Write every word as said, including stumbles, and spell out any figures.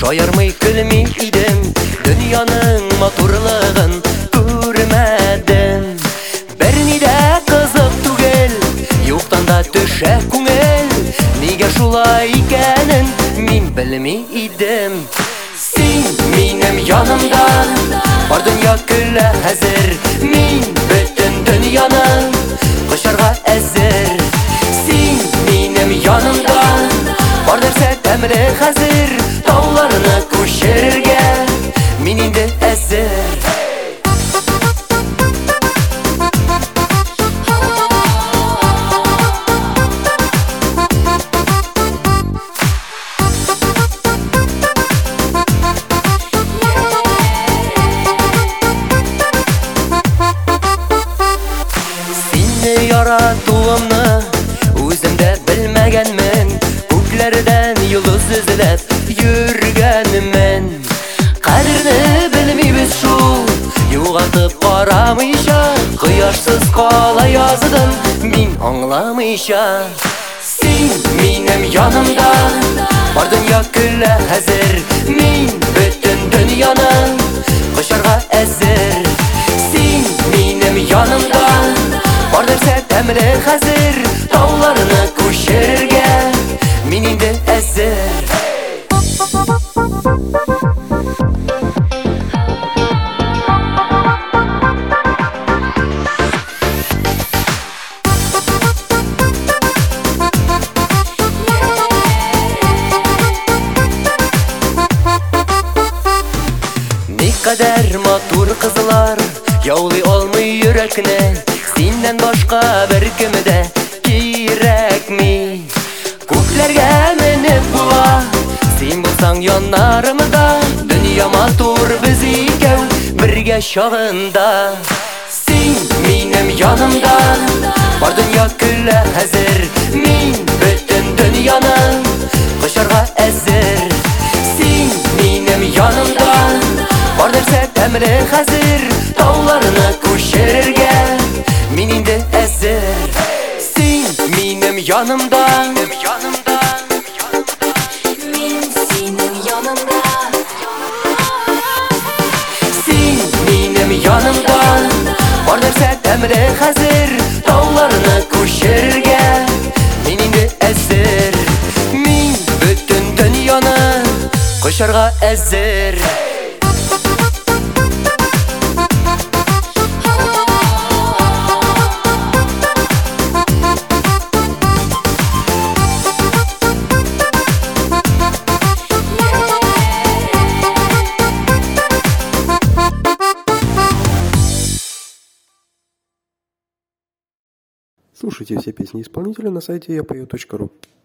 Аярмый көлми идем, дөньяның матурлыгын күрмәдем. Берни дә кызык түгел, юктан да төшә күңел. Нигә шулай икәнен мин белми идем. Син минем янымда, бар дөнья көлә хәзер. Мин бөтен дөньяны кочарга әзер. Син минем янымда, бар нәрсә тәмле хәзер. Тауларны күчерергә мин инде әзер. Яратуымны үзем дә белмәгәнмен. Күкләрдән йолдыз эзләп йөргәнмен. Кадерне белмибез шул, югалтып карамыйча. Кояшсыз кала яздым мин аңламыйча. Син минем янымда, бар дөнья көлә хәзер. Мин бөтен дөньяны кочарга әзер. Син минем янымда, бар нәрсә тәмле хәзер. Тауларны күчерергә мин инде әзер. Никадәр матур кызлар яулый алмый йөрәкне. Синнән башка бер кеме дә кирәкми. Күкләргә менеп була, син булсаң яннарымда. Дөнья матур без икәү бергә чагында. Син минем янымда, бар дөнья көлә хәзер. Мин бөтен дөньяны кочарга әзер. Син минем янымда, бар нәрсә тәмле хәзер. Тауларны күчерергә мин инде әзер. Син минем янымда, Мин синең яныңда. син минем янымда, бар нәрсә тәмле хәзер. Тауларны күчерергә мин инде әзер. Мин бөтен дөньяны кочарга әзер. Слушайте все песни исполнителя на сайте я пою точка ру.